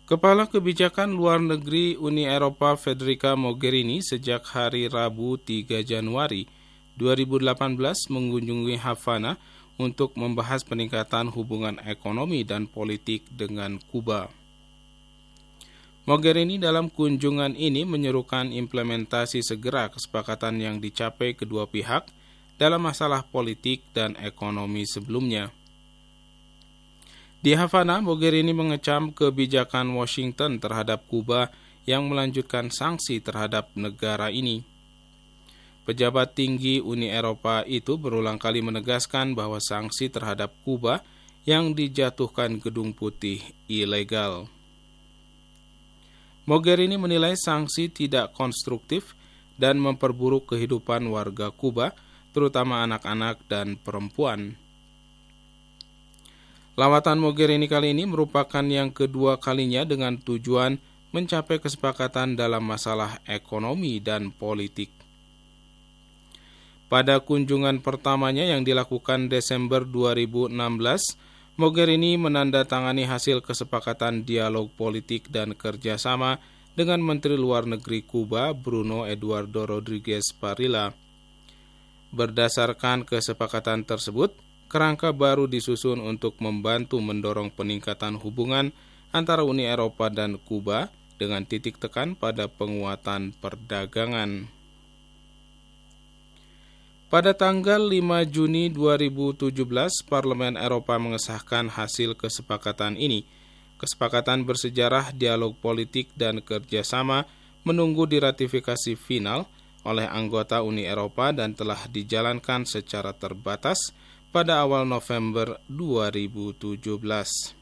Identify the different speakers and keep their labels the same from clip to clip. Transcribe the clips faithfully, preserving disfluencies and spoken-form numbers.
Speaker 1: Kepala Kebijakan Luar Negeri Uni Eropa Federica Mogherini sejak hari Rabu tiga Januari dua ribu delapan belas mengunjungi Havana untuk membahas peningkatan hubungan ekonomi dan politik dengan Kuba. Mogherini dalam kunjungan ini menyerukan implementasi segera kesepakatan yang dicapai kedua pihak dalam masalah politik dan ekonomi sebelumnya. Di Havana, Mogherini mengecam kebijakan Washington terhadap Kuba yang melanjutkan sanksi terhadap negara ini. Pejabat tinggi Uni Eropa itu berulang kali menegaskan bahwa sanksi terhadap Kuba yang dijatuhkan Gedung Putih ilegal. Mogherini menilai sanksi tidak konstruktif dan memperburuk kehidupan warga Kuba, terutama anak-anak dan perempuan. Lawatan Mogherini kali ini merupakan yang kedua kalinya dengan tujuan mencapai kesepakatan dalam masalah ekonomi dan politik. Pada kunjungan pertamanya yang dilakukan Desember dua ribu enam belas, Mogherini menandatangani hasil kesepakatan dialog politik dan kerjasama dengan Menteri Luar Negeri Kuba, Bruno Eduardo Rodriguez Parilla. Berdasarkan kesepakatan tersebut, kerangka baru disusun untuk membantu mendorong peningkatan hubungan antara Uni Eropa dan Kuba dengan titik tekan pada penguatan perdagangan. Pada tanggal lima Juni dua ribu tujuh belas, Parlemen Eropa mengesahkan hasil kesepakatan ini. Kesepakatan bersejarah dialog politik dan kerjasama menunggu diratifikasi final oleh anggota Uni Eropa dan telah dijalankan secara terbatas pada awal November dua ribu tujuh belas.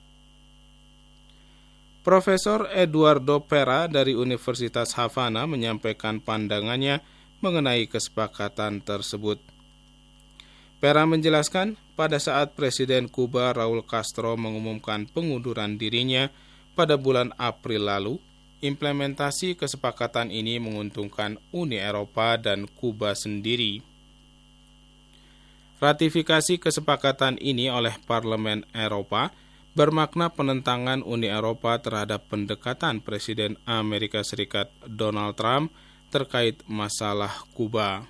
Speaker 1: Profesor Eduardo Pera dari Universitas Havana menyampaikan pandangannya mengenai kesepakatan tersebut. Pera menjelaskan, pada saat Presiden Kuba Raul Castro mengumumkan pengunduran dirinya pada bulan April lalu, implementasi kesepakatan ini menguntungkan Uni Eropa dan Kuba sendiri. Ratifikasi kesepakatan ini oleh Parlemen Eropa bermakna penentangan Uni Eropa terhadap pendekatan Presiden Amerika Serikat Donald Trump terkait masalah Kuba.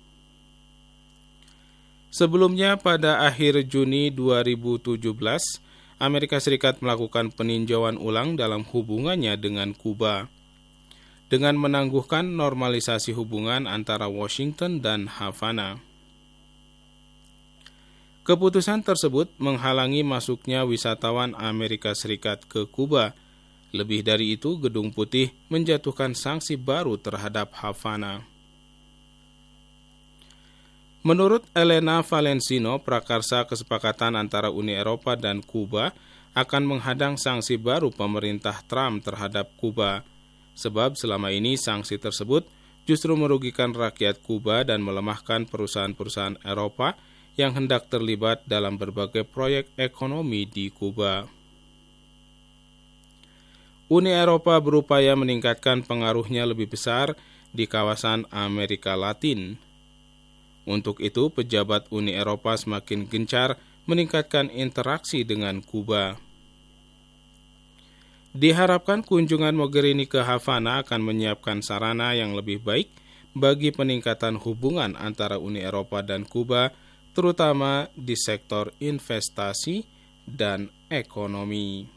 Speaker 1: Sebelumnya pada akhir Juni dua ribu tujuh belas, Amerika Serikat melakukan peninjauan ulang dalam hubungannya dengan Kuba dengan menangguhkan normalisasi hubungan antara Washington dan Havana. Keputusan tersebut menghalangi masuknya wisatawan Amerika Serikat ke Kuba. Lebih dari itu, Gedung Putih menjatuhkan sanksi baru terhadap Havana. Menurut Elena Valencino, prakarsa kesepakatan antara Uni Eropa dan Kuba akan menghadang sanksi baru pemerintah Trump terhadap Kuba, sebab selama ini sanksi tersebut justru merugikan rakyat Kuba dan melemahkan perusahaan-perusahaan Eropa yang hendak terlibat dalam berbagai proyek ekonomi di Kuba. Uni Eropa berupaya meningkatkan pengaruhnya lebih besar di kawasan Amerika Latin. Untuk itu, pejabat Uni Eropa semakin gencar meningkatkan interaksi dengan Kuba. Diharapkan kunjungan Mogherini ke Havana akan menyiapkan sarana yang lebih baik bagi peningkatan hubungan antara Uni Eropa dan Kuba, terutama di sektor investasi dan ekonomi.